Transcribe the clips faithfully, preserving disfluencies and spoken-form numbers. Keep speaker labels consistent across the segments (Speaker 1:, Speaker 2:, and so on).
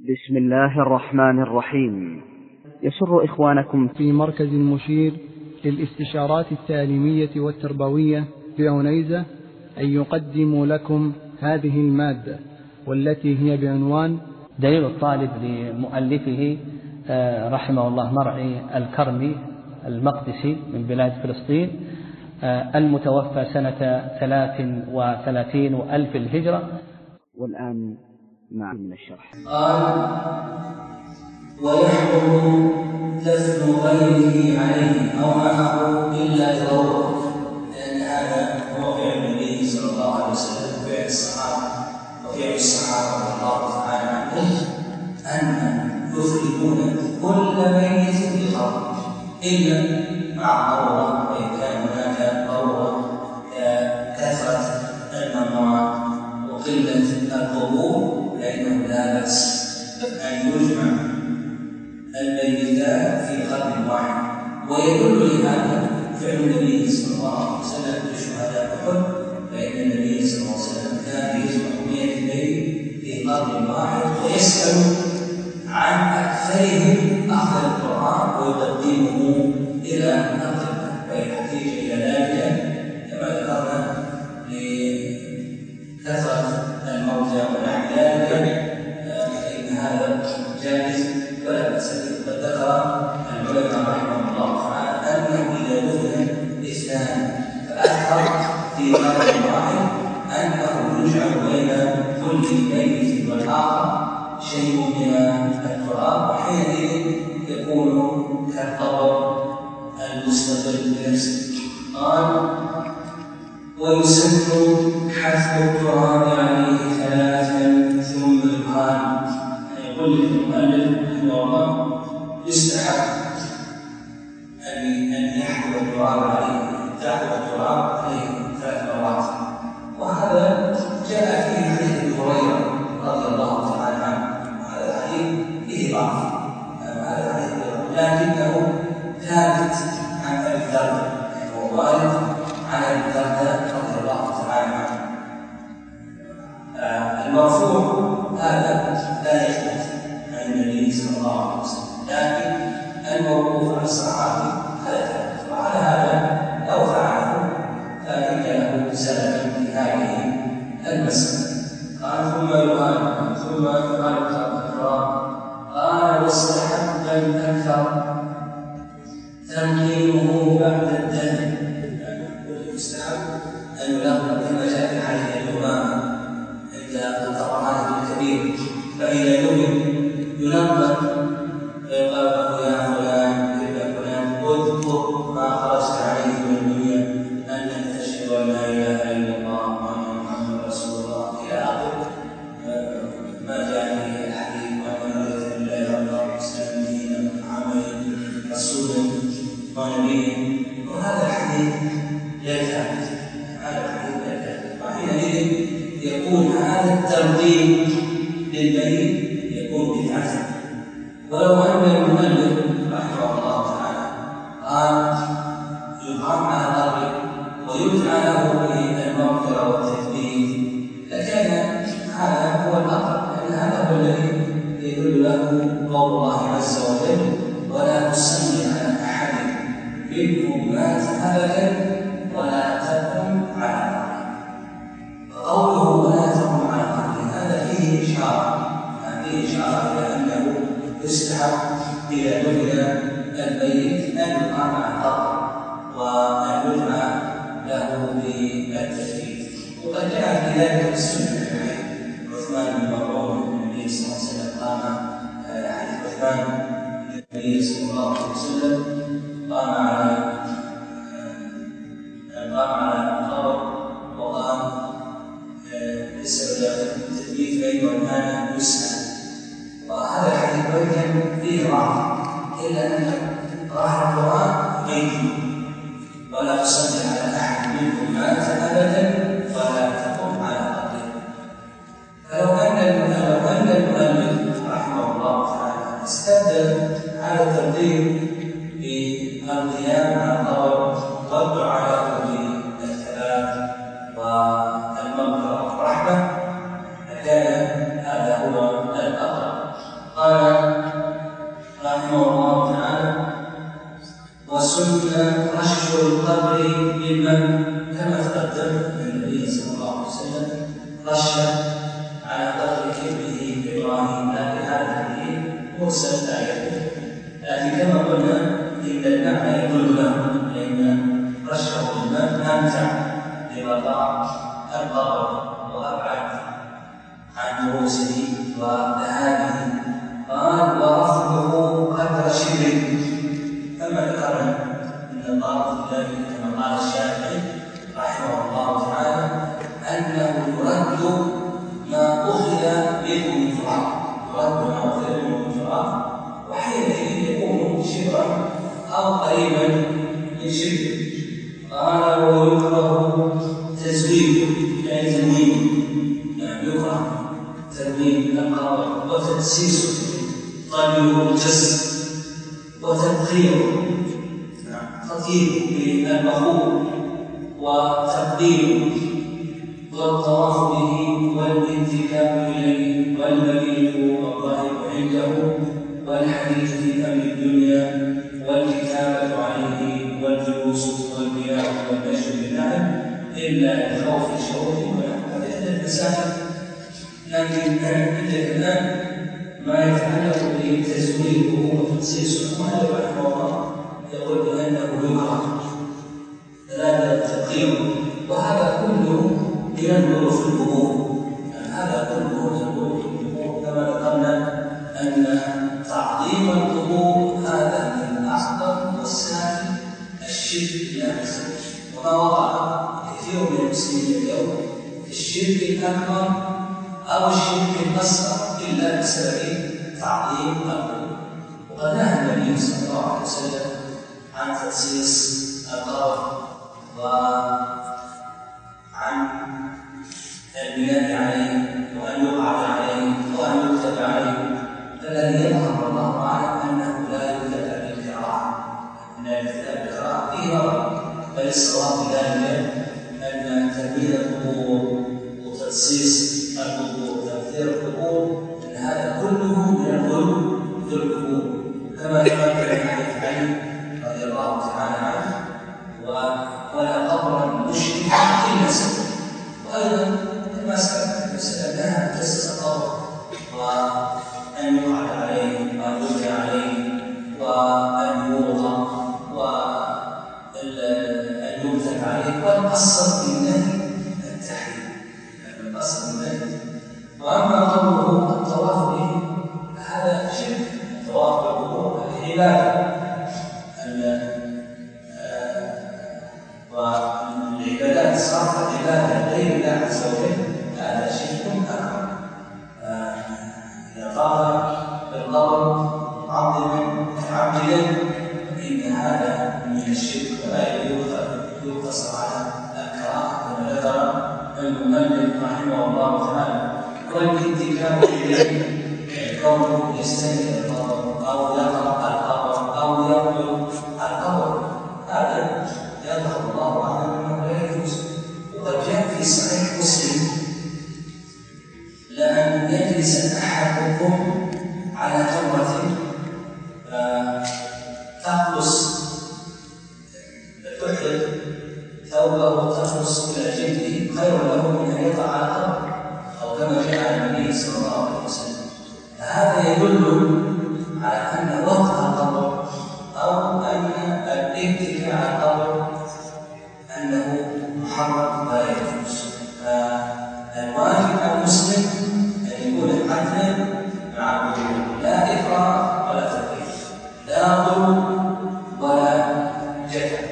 Speaker 1: بسم الله الرحمن الرحيم. يسر إخوانكم
Speaker 2: في مركز المشير للاستشارات التعليمية والتربوية بعنيزة أن يقدموا لكم هذه المادة، والتي هي بعنوان
Speaker 3: دليل الطالب لمؤلفه رحمه الله مرعي الكرمي المقدسي من بلاد فلسطين، المتوفى سنة ثلاث وثلاثين وألف الهجرة.
Speaker 1: والآن مع من الشرح.
Speaker 4: قال: ويحرم دفن غيره عليه أو معه إلا لضرورة، لأن هذا هو فعل النبي صلى الله عليه وسلم وفعل الصحابة وفعل الصحابة رضي الله تعالى عنهم، أن يفردون كل ميت بقبره إلا مع ضرورة، وإن كان هناك ضرورة كثرة الممات وقلة القبور فإنه لا بأس أن يجمع الميتان في قبر واحد. ويدل لهذا فعل النبي صلى الله عليه وسلم لشهداء أحد، فإن النبي صلى الله عليه وسلم كان يجمع مئة ميت في قبر واحد ويسأل عن أكثرهم أخذ القرآن ويقدمه إلى أقربه، ويحتاج إلى ذلك كما ذكرنا لكثرة الموتى ونحو ذلك، فإن هذا جائز ولا بأس به. قد ذكر العلماء رحمهم الله تعالى أنه إذا دفن اثنان فأكثر في قبر واحد أنه يجعل بين كل ميت والآخر شيء من التراب، وحينئذ يكون كالقبر المستقل بنفسه. قال: ويسن حث التراب عليه ثلاثا ثم يقال. يقول المؤلف رحمه الله: يستحب أن يحثو التراب عليه تحثو التراب عليه ثلاث مرات، وهذا جاء في حديث ابي هريره رضي الله تعالى عنه، وهذا الحديث فيه ضعف، هذا الحديث لكنه ثابت عن ابي الدرداء، وهو وارد عن ابي الدرداء رضي الله تعالى عنه. المرفوع هذا لا يثبت عن النبي صلى الله عليه وسلم، لكن الموقوف عن الصحابي هذا ثابت، وعلى هذا لو فعله فإن له سلف في هذه المسألة. قال: ثم يقال ثم يقال التراب. قال: واستحب الأكثر تنقيمه بعد الدم، يستحب أن يلقب كما جاء في حديث الإمام عند الطبراني الكبير، فإذا يؤمن يلقب فيقال له: يا فلان ابن فلان اذكر ما خرجت عليه من الدنيا، أنك تشهد أن لا إله إلا الله وأن محمدا رسول الله، إلى آخر ما جاء في الحديث: وأن رضيت بالله ربا وبالإسلام دينا ومحمدا رسولا ونبيا. وهذا الحديث لا ثابت، هذا الحديث لا ثابت، وحينئذ يكون هذا الترغيب للميت يكون بدعة. ولو أن المؤلف رحمه الله تعالى قال يقام على الأرض ويدعى له بالمغفرة والتثبيت لكان هذا هو الأقرب، لأن هذا هو الذي يدل له قول الله عز وجل: ولا تصلي على أحد منهم مات أبدا ولا تقم على قبره. فقوله ولا تقم على قبره هذا فيه إشارة فيه إشارة إلى أنه يستحب إذا دفن الميت أن يقام على القبر وأن يدعى له بالتثبيت. وقد جاء في ذلك السنة عثمان بن مظعون النبي صلى الله عليه وسلم قام حديث عثمان النبي صلى الله عليه وسلم قام على قام على القبر وقام بسبب التثبيت بينه كان يسأل. وهذا الحديث وإن كان فيه ضعف إلا أن راح القرآن يجب ولا تصلي على أحد منهم مات أبدا ولا تقم على قبره. فلو أن لو أن المؤلف رحمه الله تعالى استبدل هذا التقدير بالقيام على القبر والدعاء بالثبات والمغفرة والرحمة لكان هذا هو الأقرب. مرسل لا يكون، لكن كما قلنا إن المعنى يدل له، لأن رشه الماء أمتع لبقاء القبر وأبعد عن رؤوسه وذهابه. قال ورفعه قدر شبر، كما ذكرنا ان الله كما قال الشافعي رحمه الله تعالى انه يرد ما اخذ منه من تراب، يرد ما اخذ منه من تراب، وحينئذ يكون شبرا او قريبا من شبر. قال ويكره تزويده، يعني تنويمه، يعني يكره تنويم القبر وتدسيسه، طلبه الجس وتبخيره، تطيبه بالمخوف وتقديمه والطواف به والانتكاب اليه والمبيت والظاهر عنده والحديث في امر الدنيا والكتابه عليه والجلوس والبيع والنشر بالنعم الا لخوف الشروط ونحو هذه المسائل. لكن عندك الان ما يتعلق بتزويده وتخصيصه، وهذا رحمه الله يقول بأنه يكره لا تقييمه، وهذا كله ينظر في القبور، يعني هذا كله ينظر في القبور. كما ذكرنا أن تعظيم القبور هذا من أعظم وسائل الشرك بالله، وما وقع كثير من المسلمين اليوم في الشرك الأكبر أو الشرك الأصغر إلا بسبب تعظيم القبور. وقد نهى النبي صلى الله عليه وسلم عن تخصيص القبر وعن البناء عليه وأن يقعد عليه وأن يكتب عليه. الذي يظهر الله أعلم أنه لا يكتب بالقراءة، أن الكتاب بالقراءة فيه مرض، بل الصواب في ذلك أن تبني القبور وتخصيص القبور وتكثير القبور أن هذا كله من الظلم في القبور، كما ثبت في حديث علي رضي الله تعالى عنه ولا قبرا مشركا الا سوى. وايضا كما سبق يسال لها تسس القبر وان يقعد عليه وان يبنى عليه وان يوضع وان يكتب عليه، والاصل في النهي التحريم، الاصل في النهي. واما قوله الطواف به هذا شرك، الطواف بالقبور هذه عباده، والعبادات صارت عباده غير الله عز وجل، هذا شرك اكبر. اذا قام بالقبر معظما متعبدا فان هذا من الشرك ولا يقتصر على الكراهه، كما ذكر المؤلف رحمه الله تعالى. والانتكاب اليه كونه يستند القبر او يقرا القبر او يبلغ القبر، هذا يظهر الله اعلم انه لا يجوز. وقد جاء في صحيح مسلم لان يجلس احدكم على تمره تقص تحرق ثوبه تقص الى جلده خير له من ان يقع على القبر، او كما جاء عن النبي صلى الله عليه وسلم. هذا يدل على ان وقع القبر او ان الاتكاء على القبر انه محرم لا يجوز. فالواجب على المسلم ان يكون عدلا مع الوجود، لا اكراه ولا تكليف، لا ظلم ولا جدل.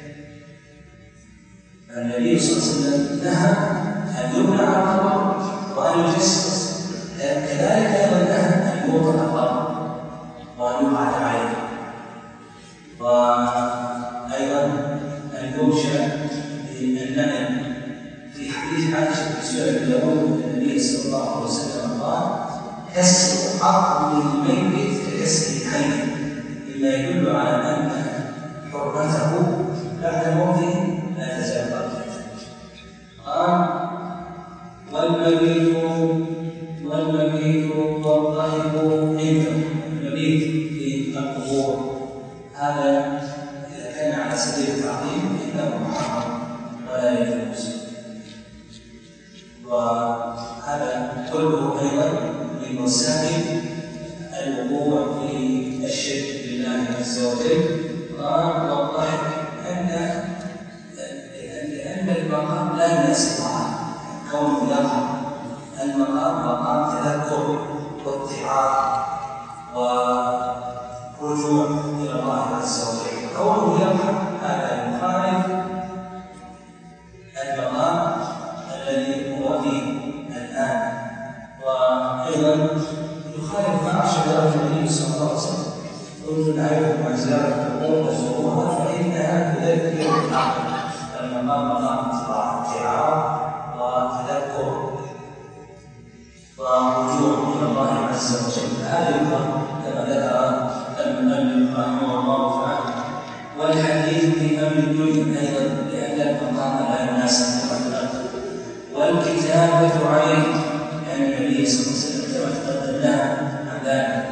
Speaker 4: النبي صلى الله عليه وسلم نهى ان يبنى على القبر وان يجسس، كذلك ايضا نهى ان يوضع القبر وان يقعد عليه، وايضا ان ينشا بالنعم. في حديث عائشه في سنن داوود النبي صلى الله عليه وسلم قال: كسر عظم الميت ككسر الحي، مما يدل على ان حرمته بعد موته لا تزال باقيه. قال: والمبيت والمبيت والضحك عنده، المبيت في القبور هذا اذا كان على سبيل التعظيم فانه محرم ولا يجوز. وهذا كله ايضا من وسائل الوقوع في الشرك بالله عز وجل. قال والضحك أن لأن المقام لا يناسب كونه يظهر. المقام مقام تذكر واتعاظ ورجوع إلى الله عز وجل، كونه يظهر هذا يخالف المقام الذي هو فيه الآن، وأيضا يخالف ما أرشد له النبي صلى الله عليه وسلم: كنت نعرف منزلة الأمور وزروها فإنها تذكر العقل. المقام مقام اتعاظ وتذكر ورجوع إلى الله عز وجل. هذا يفهم كما ذكر المؤلف رحمه الله تعالى. والحديث في أمر الدنيا أيضا لأن المقام لا يناسب الأرض. والكتابة عليه لأن النبي صلى الله عليه وسلم كما تقدمنا عن ذلك.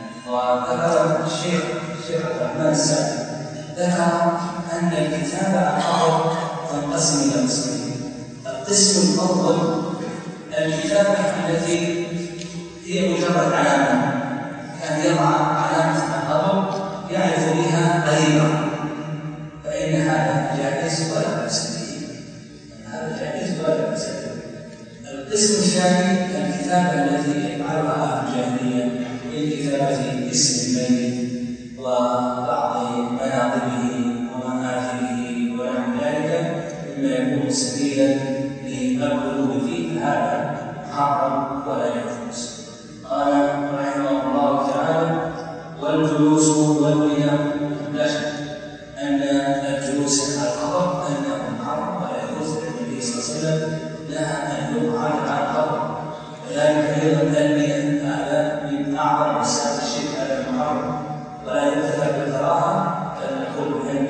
Speaker 4: وذكر الشيخ الشيخ عبد الرحمن السعدي ذكر أن الكتابة أمر تنقسم إلى قسمين. القسم الأول الكتابة التي هي مجرد علامة، كان يضع علامة الخبر يعرف بها غيره، فإن هذا جائز ولا بأس به. هذا جائز ولا بأس به. القسم الثاني الكتابة التي يفعلها أهل الجاهلية من كتابة اسم الميت وبعض مناقبه ومآثره ونحو ذلك مما يكون سبيلا للقلوب فيه، هذا حرام ولا يجوز. قال رحمه الله تعالى: والجلوس والقيام لا شك أن الجلوس على القبر أنه حرام ولا يجوز. النبي صلى الله عليه وسلم نهى أن يقعد على القبر. وذلك أيضا أن هذا من أعظم وسائل الشرك على المحرم، ولا يتفق بالكراهة فنقول أن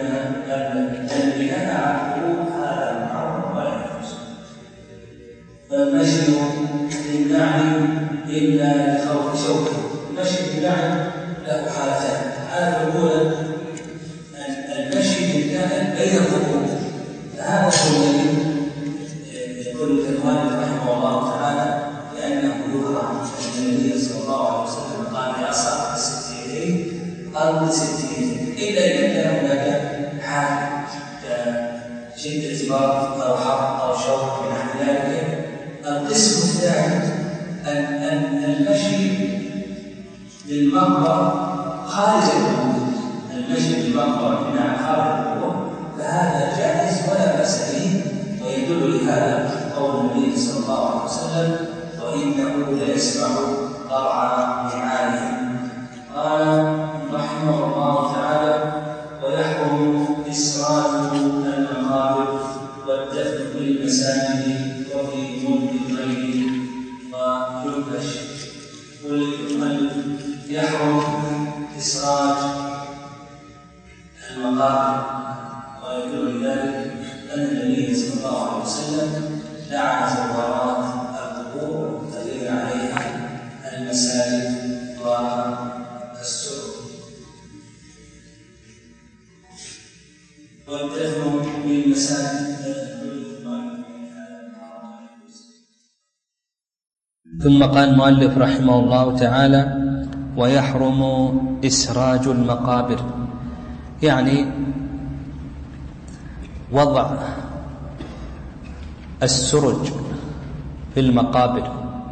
Speaker 4: البناء على القبور هذا محرم ولا يجوز. فالمشي للنعل إلا لخوف شوكه. المشي بالنعل له حالتان. الحالة الأولى المشي بالنعل بين القبور، فهذا هو الذي يقول المؤلف رحمه الله تعالى لأنه يكره أن النبي صلى الله عليه وسلم قال لأصحاب الستين قالوا ستين، إلا إذا كان هناك حال كشدة برد أو حر أو شوك ونحو ذلك. القسم الثاني أن المشي للمقبرة خارج القبور، المشي للمقبرة بناء خارج القبور، فهذا جائز ولا بأس به. ويدل لهذا قول النبي صلى الله عليه وسلم: وإنه ليسمع قرع نعالهم. قال رحمه الله تعالى: ويحرم إسراج المقابر والدفن في المساجد وفي ملك الغير وينبش. يحرم إسراج المقابر، ويدل لذلك أن النبي صلى الله عليه وسلم لعن زوارات القبور والمتخذين عليها المساجد والسرج. والدفن بالمساجد.
Speaker 3: ثم قال المؤلف رحمه الله تعالى: ويحرم إسراج المقابر، يعني وضع السرج في المقابر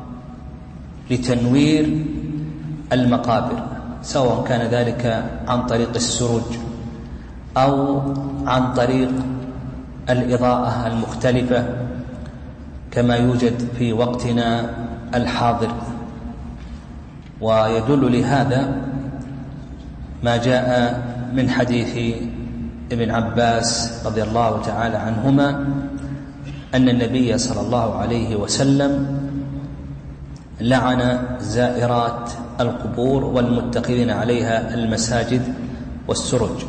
Speaker 3: لتنوير المقابر، سواء كان ذلك عن طريق السروج أو عن طريق الإضاءة المختلفة كما يوجد في وقتنا الحاضر. ويدل لهذا ما جاء من حديث ابن عباس رضي الله تعالى عنهما أن النبي صلى الله عليه وسلم لعن زائرات القبور والمتخذين عليها المساجد والسرج.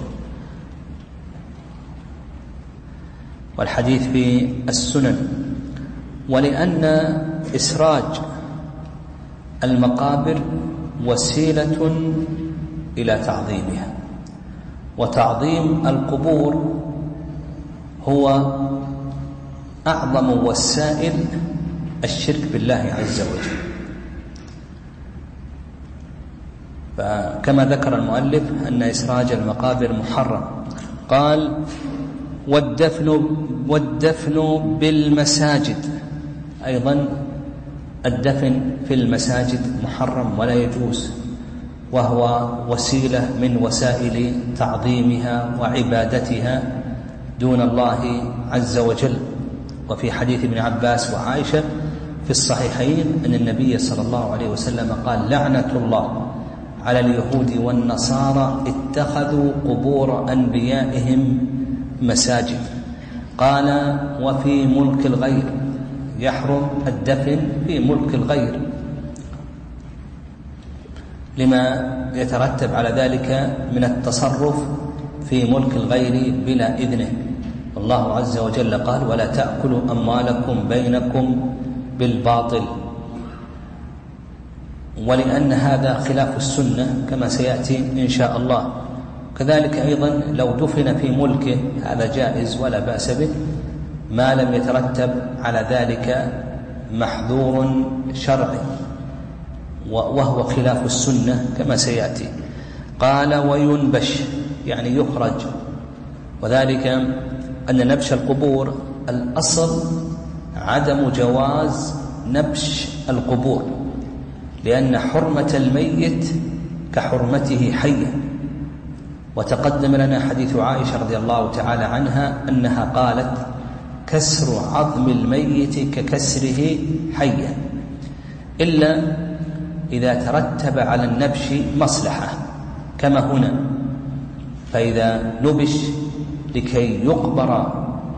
Speaker 3: والحديث في السنن. ولأن إسراج المقابر وسيلة إلى تعظيمها، وتعظيم القبور هو أعظم وسائل الشرك بالله عز وجل. فكما ذكر المؤلف أن إسراج المقابر محرم. قال والدفن, والدفن بالمساجد، أيضا الدفن في المساجد محرم ولا يجوز، وهو وسيلة من وسائل تعظيمها وعبادتها دون الله عز وجل. وفي حديث ابن عباس وعائشة في الصحيحين أن النبي صلى الله عليه وسلم قال لعنة الله على اليهود والنصارى اتخذوا قبور أنبيائهم مساجد. قال وفي ملك الغير، يحرم الدفن في ملك الغير لما يترتب على ذلك من التصرف في ملك الغير بلا إذنه. الله عز وجل قال ولا تأكلوا أموالكم بينكم بالباطل، ولأن هذا خلاف السنة كما سيأتي إن شاء الله. كذلك أيضا لو دفن في ملكه هذا جائز ولا بأس به ما لم يترتب على ذلك محذور شرعي وهو خلاف السنة كما سيأتي. قال وينبش يعني يخرج، وذلك أن نبش القبور الأصل عدم جواز نبش القبور، لأن حرمة الميت كحرمته حيا. وتقدم لنا حديث عائشة رضي الله تعالى عنها أنها قالت كسر عظم الميت ككسره حيا، إلا إذا ترتب على النبش مصلحة كما هنا، فإذا نبش لكي يقبر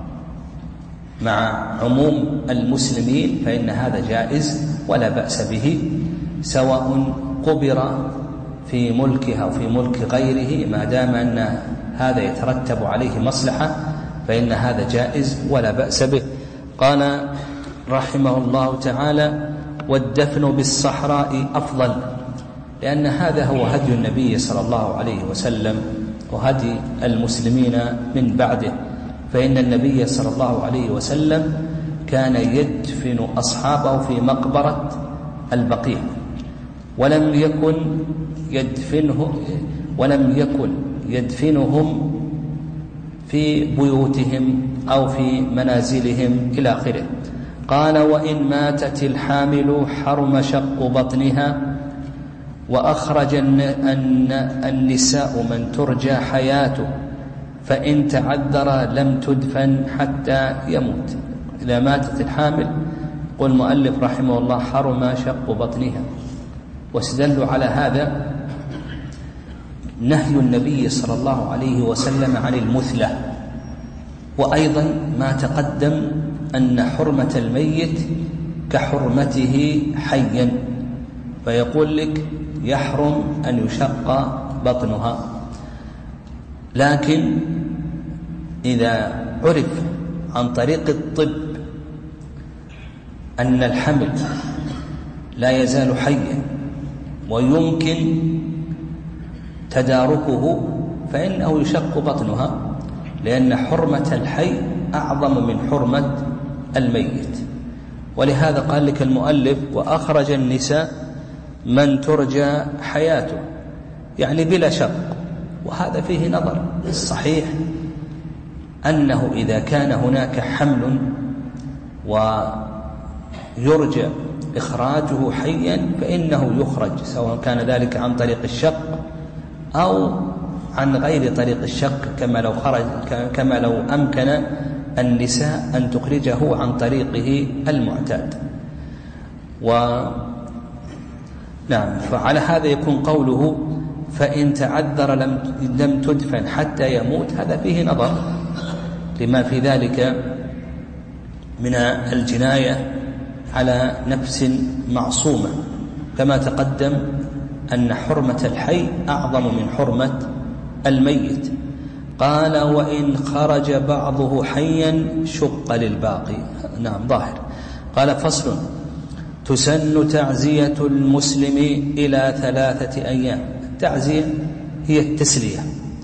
Speaker 3: مع عموم المسلمين فإن هذا جائز ولا بأس به، سواء قبر في ملكها أو في ملك غيره، ما دام أن هذا يترتب عليه مصلحة فإن هذا جائز ولا بأس به. قال رحمه الله تعالى والدفن بالصحراء أفضل، لأن هذا هو هدي النبي صلى الله عليه وسلم وهدي المسلمين من بعده، فإن النبي صلى الله عليه وسلم كان يدفن أصحابه في مقبرة البقيع، ولم يكن يدفنه ولم يكن يدفنهم في بيوتهم أو في منازلهم إلى آخره. قال وإن ماتت الحامل حرم شق بطنها، وأخرج النساء من ترجى حياته، فإن تعذر لم تدفن حتى يموت. إذا ماتت الحامل قل المؤلف رحمه الله حرم شق بطنها، واستدلوا على هذا نهي النبي صلى الله عليه وسلم عن المثلة، وأيضا ما تقدم أن حرمة الميت كحرمته حيا، فيقول لك يحرم أن يشق بطنها. لكن إذا عرف عن طريق الطب أن الحمل لا يزال حيا ويمكن تداركه فإنه يشق بطنها، لأن حرمة الحي أعظم من حرمة الميت. ولهذا قال لك المؤلف وأخرج النساء من ترجى حياته، يعني بلا شق، وهذا فيه نظر. الصحيح أنه إذا كان هناك حمل ويرجى إخراجه حيا فإنه يخرج، سواء كان ذلك عن طريق الشق أو عن غير طريق الشق، كما لو خرج كما لو أمكن النساء أن تخرجه عن طريقه المعتاد. و نعم، فعلى هذا يكون قوله فإن تعذر لم لم تدفن حتى يموت، هذا فيه نظر لما في ذلك من الجناية على نفس معصومة، كما تقدم أن حرمة الحي أعظم من حرمة الميت. قال وإن خرج بعضه حيا شق للباقي. نعم ظاهر. قال فصل تسن تعزية المسلم إلى ثلاثة أيام. التعزية هي التسلية،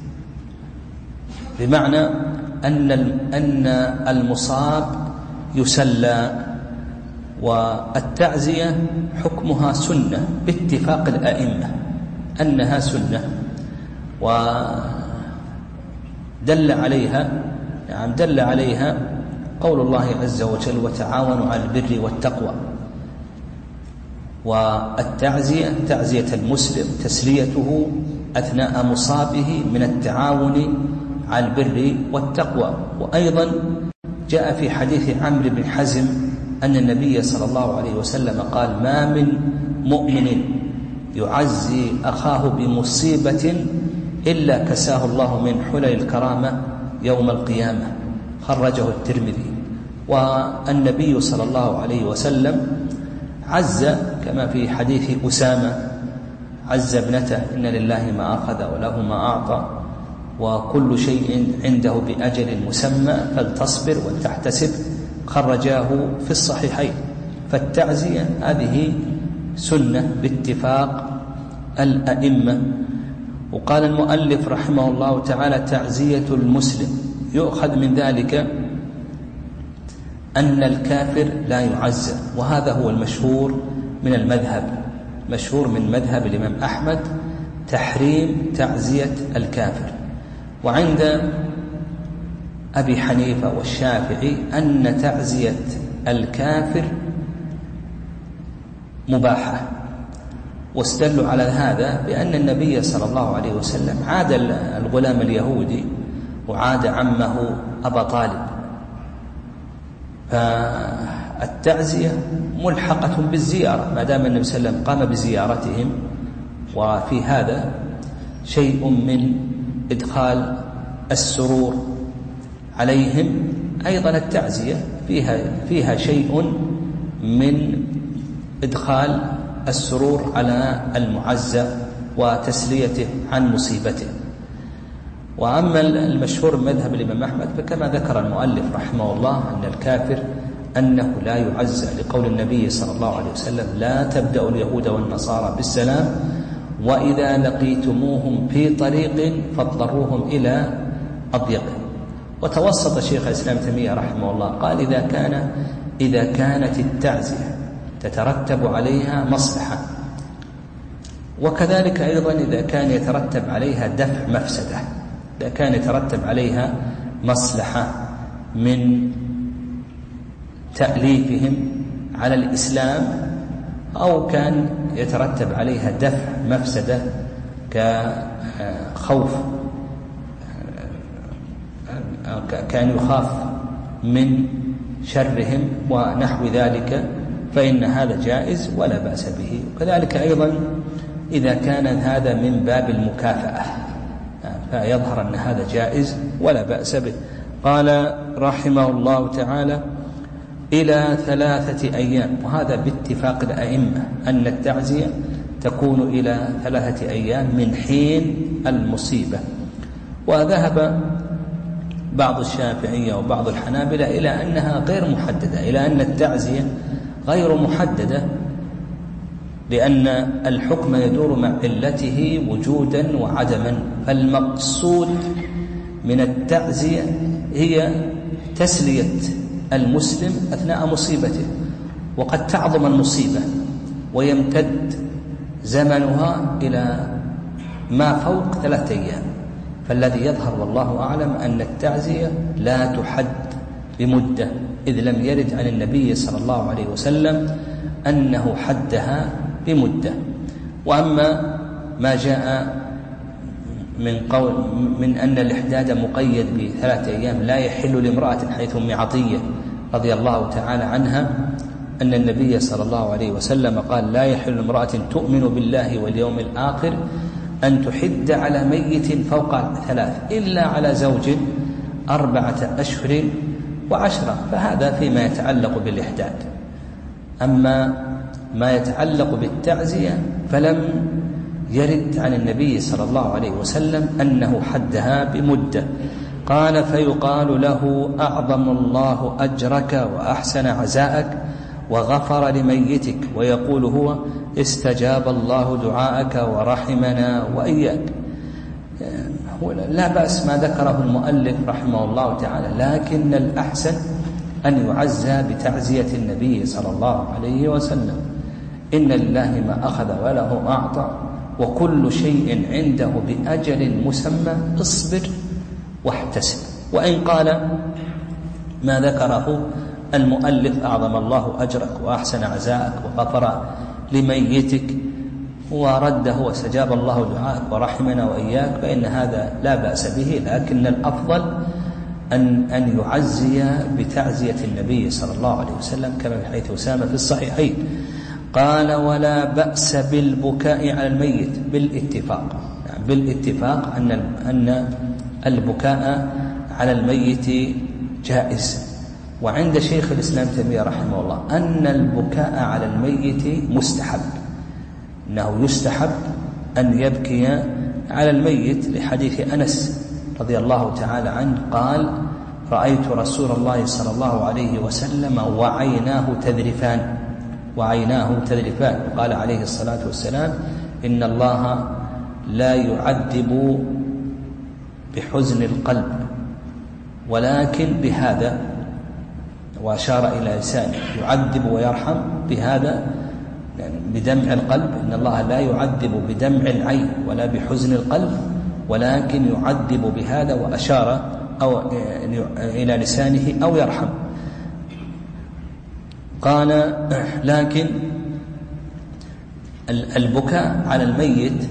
Speaker 3: بمعنى أن أن المصاب يسلى، والتعزية حكمها سنة باتفاق الأئمة، أنها سنة، ودل عليها يعني دل عليها قول الله عز وجل: وتعاونوا على البر والتقوى. والتعزية تعزية المسلم تسليته أثناء مصابه من التعاون على البر والتقوى. وأيضا جاء في حديث عمرو بن حزم أن النبي صلى الله عليه وسلم قال: ما من مؤمن يعزي أخاه بمصيبة إلا كساه الله من حلل الكرامة يوم القيامة، خرجه الترمذي. والنبي صلى الله عليه وسلم عز كما في حديث أسامة عز ابنته: إن لله ما أخذ وله ما أعطى وكل شيء عنده بأجل مسمى فلتصبر ولتحتسب، خرجاه في الصحيحين. فالتعزية هذه سنة باتفاق الأئمة. وقال المؤلف رحمه الله تعالى: تعزية المسلم يؤخذ من ذلك أن الكافر لا يعزى، وهذا هو المشهور من المذهب، مشهور من مذهب الإمام أحمد تحريم تعزية الكافر. وعند أبي حنيفة والشافعي أن تعزية الكافر مباحة، واستدلوا على هذا بأن النبي صلى الله عليه وسلم عاد الغلام اليهودي وعاد عمه أبا طالب، فالتعزية ملحقة بالزيارة ما دام النبي صلى الله عليه وسلم قام بزيارتهم، وفي هذا شيء من إدخال السرور عليهم. أيضا التعزية فيها فيها شيء من إدخال السرور على المعزى وتسليته عن مصيبته. وأما المشهور من مذهب الإمام أحمد فكما ذكر المؤلف رحمه الله أن الكافر أنه لا يعزى، لقول النبي صلى الله عليه وسلم: لا تبدأوا اليهود والنصارى بالسلام، وإذا لقيتموهم في طريق فاضطروهم إلى أضيقه. وتوسط شيخ الإسلام تيمية رحمه الله قال: إذا كان إذا كانت التعزية تترتب عليها مصلحة، وكذلك أيضا إذا كان يترتب عليها دفع مفسدة، إذا كان يترتب عليها مصلحة من تأليفهم على الإسلام، أو كان يترتب عليها دفع مفسدة كخوف، كان يخاف من شرهم ونحو ذلك، فإن هذا جائز ولا بأس به. وكذلك أيضا إذا كان هذا من باب المكافأة فيظهر أن هذا جائز ولا بأس به. قال رحمه الله تعالى: إلى ثلاثة أيام. وهذا باتفاق الأئمة أن التعزية تكون إلى ثلاثة أيام من حين المصيبة. وذهب بعض الشافعية وبعض الحنابلة إلى أنها غير محددة، إلى أن التعزية غير محددة، لأن الحكم يدور مع علته وجودا وعدما. فالمقصود من التعزية هي تسلية المسلم أثناء مصيبته، وقد تعظم المصيبة ويمتد زمنها إلى ما فوق ثلاثة أيام. فالذي يظهر والله أعلم أن التعزية لا تحد بمدة، إذ لم يرد عن النبي صلى الله عليه وسلم أنه حدها بمدة. وأما ما جاء من قول من أن الإحداد مقيد بثلاثة أيام لا يحل لامرأة، حيث أم عطية رضي الله تعالى عنها أن النبي صلى الله عليه وسلم قال: لا يحل لامرأة تؤمن بالله واليوم الآخر أن تحد على ميت فوق ثلاث إلا على زوج أربعة أشهر وعشرة. فهذا فيما يتعلق بالإحداد. أما ما يتعلق بالتعزية فلم يرد عن النبي صلى الله عليه وسلم أنه حدها بمدة. قال: فيقال له: أعظم الله أجرك وأحسن عزاءك وغفر لميتك. ويقول هو: استجاب الله دعاءك ورحمنا وإياك. لا بأس ما ذكره المؤلف رحمه الله تعالى، لكن الأحسن أن يعزى بتعزية النبي صلى الله عليه وسلم: إن لله ما أخذ وله ما أعطى وكل شيء عنده بأجل مسمى اصبر واحتسب. وإن قال ما ذكره المؤلف أعظم الله أجرك وأحسن عزاءك وغفر لميتك ورده واستجاب الله دعاءك ورحمنا وإياك، فإن هذا لا بأس به، لكن الأفضل أن أن يعزي بتعزية النبي صلى الله عليه وسلم كما في حديث أسامة في الصحيحين. قال ولا بأس بالبكاء على الميت بالاتفاق، يعني بالاتفاق أن أن البكاء على الميت جائز. وعند شيخ الإسلام تيمية رحمه الله أن البكاء على الميت مستحب، إنه يستحب أن يبكي على الميت لحديث أنس رضي الله تعالى عنه قال رأيت رسول الله صلى الله عليه وسلم وعيناه تذرفان وعيناه تذرفان قال عليه الصلاة والسلام إن الله لا يعذب بحزن القلب ولكن بهذا، وأشار إلى لسانه، يعذب ويرحم بهذا يعني بدمع القلب، إن الله لا يعذب بدمع العين ولا بحزن القلب ولكن يعذب بهذا، وأشار أو إلى لسانه أو يرحم. قال لكن البكاء على الميت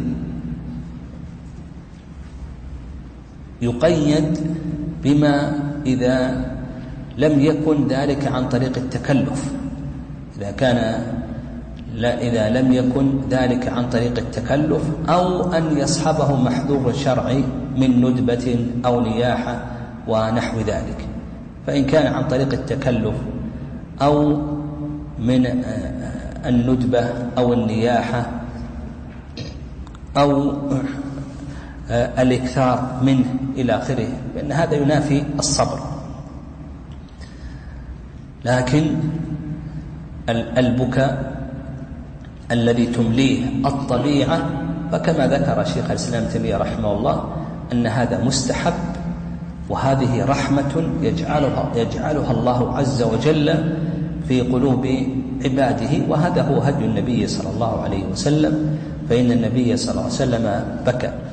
Speaker 3: يقيد بما إذا لم يكن ذلك عن طريق التكلف، إذا كان لا إذا لم يكن ذلك عن طريق التكلف أو أن يصحبه محذور شرعي من ندبة أو نياحة ونحو ذلك. فإن كان عن طريق التكلف أو من الندبة أو النياحة أو الإكثار منه إلى آخره فإن هذا ينافي الصبر. لكن البكاء الذي تمليه الطبيعة فكما ذكر شيخ الإسلام تيمية رحمه الله أن هذا مستحب، وهذه رحمة يجعلها, يجعلها الله عز وجل في قلوب عباده، وهذا هو هدي النبي صلى الله عليه وسلم، فإن النبي صلى الله عليه وسلم بكى.